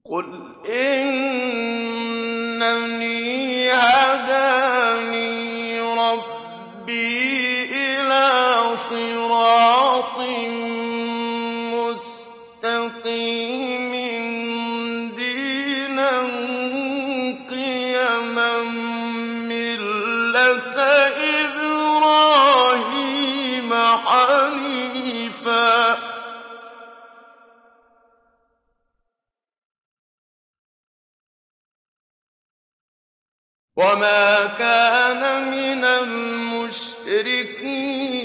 قُلْ إِنَّنِي هَدَانِي رَبِّي إِلَىٰ صِرَاطٍ مُّسْتَقِيمٍ دِينًا قِيَمًا مِّلَّةَ إِبْرَاهِيمَ حَنِيفًا ۖ وَمَا كَانَ مِنَ الْمُشْرِكِينَ